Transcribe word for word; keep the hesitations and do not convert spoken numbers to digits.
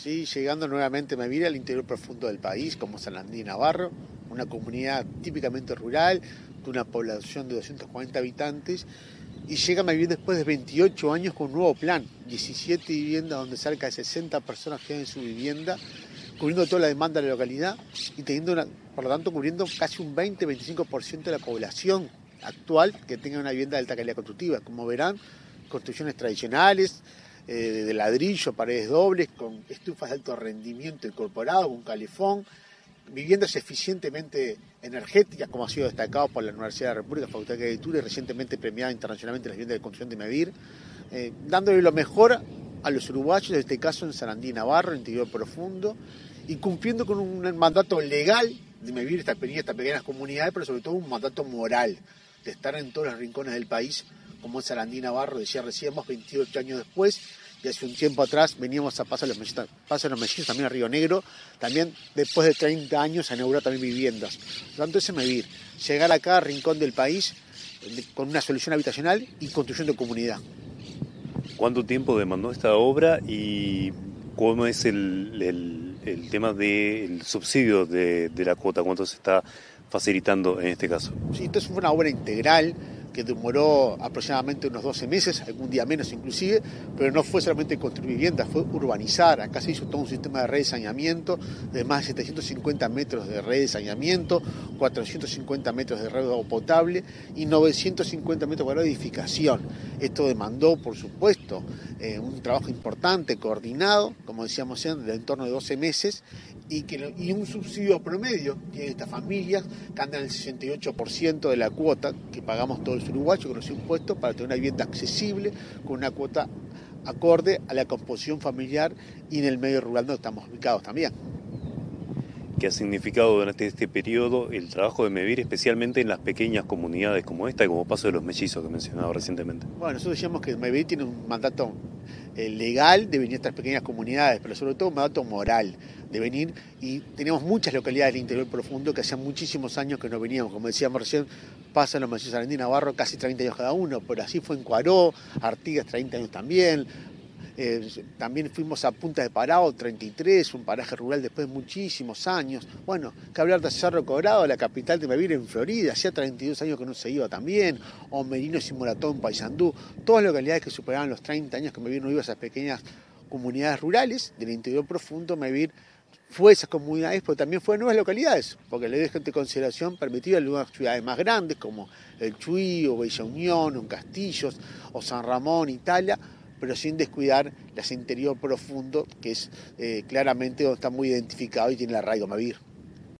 Sí, llegando nuevamente a Mevir, al interior profundo del país, como San Andrés y Navarro, una comunidad típicamente rural, de una población de doscientos cuarenta habitantes, y llega a Mevir después de veintiocho años con un nuevo plan, diecisiete viviendas donde cerca de sesenta personas quedan en su vivienda, cubriendo toda la demanda de la localidad y teniendo una, por lo tanto cubriendo casi un veinte a veinticinco por ciento de la población actual que tenga una vivienda de alta calidad constructiva. Como verán, construcciones tradicionales, eh, de ladrillo, paredes dobles, con estufas de alto rendimiento incorporado, con calefón, viviendas eficientemente energéticas, como ha sido destacado por la Universidad de la República, Facultad de Arquitectura, y recientemente premiada internacionalmente las viviendas de construcción de Mevir, eh, dándole lo mejor a los uruguayos, en este caso en San Andrés y Navarro, en interior profundo, y cumpliendo con un mandato legal de Mevir, estas pequeñas, estas pequeñas comunidades, pero sobre todo un mandato moral, de estar en todos los rincones del país, como en San Andrés y Navarro, decía recién, veintiocho años después, y hace un tiempo atrás veníamos a Paso de los Mellizos, Paso de los Mellizos, también a Río Negro, también después de treinta años a inaugurar también viviendas. Por lo tanto, ese Mevir, llegar a cada rincón del país con una solución habitacional y construyendo comunidad. ¿Cuánto tiempo demandó esta obra y cómo es el, el, el tema del subsidio de, de la cuota? ¿Cuánto se está facilitando en este caso? Sí, entonces fue una obra integral que demoró aproximadamente unos doce meses, algún día menos inclusive, pero no fue solamente construir viviendas, fue urbanizar. Acá se hizo todo un sistema de red de saneamiento de más de setecientos cincuenta metros de red de saneamiento, cuatrocientos cincuenta metros de red de agua potable y novecientos cincuenta metros cuadrados de edificación. Esto demandó, por supuesto, eh, un trabajo importante, coordinado, como decíamos, de en torno de doce meses, y, que, y un subsidio promedio tienen estas familias que andan el sesenta y ocho por ciento de la cuota que pagamos todos los uruguayos con los impuestos para tener una vivienda accesible con una cuota acorde a la composición familiar y en el medio rural donde estamos ubicados también. ¿Qué ha significado durante este periodo el trabajo de Mevir, especialmente en las pequeñas comunidades como esta y como Paso de los Mellizos que mencionaba recientemente? Bueno, nosotros decíamos que Mevir tiene un mandato eh, legal de venir a estas pequeñas comunidades, pero sobre todo un mandato moral de venir, y teníamos muchas localidades del interior profundo que hacían muchísimos años que no veníamos, como decíamos recién, Paso de los Mellizos, San Andrés y Navarro, casi treinta años cada uno, pero así fue en Cuaró, Artigas treinta años también. Eh, también fuimos a Punta de Parao, treinta y tres, un paraje rural después de muchísimos años. Bueno, que hablar de Cerro Colorado, la capital de Mevir en Florida, hacía treinta y dos años que no se iba también, o Merinos y Morató en Paysandú, todas localidades que superaban los treinta años que Mevir no iba a esas pequeñas comunidades rurales del interior profundo. Mevir fue esas comunidades, pero también fue nuevas localidades, porque le dejan de consideración permitida algunas ciudades más grandes como El Chuy, o Bella Unión, o Castillos, o San Ramón, Italia, pero sin descuidar las interior profundo, que es eh, claramente donde está muy identificado y tiene el arraigo Mevir.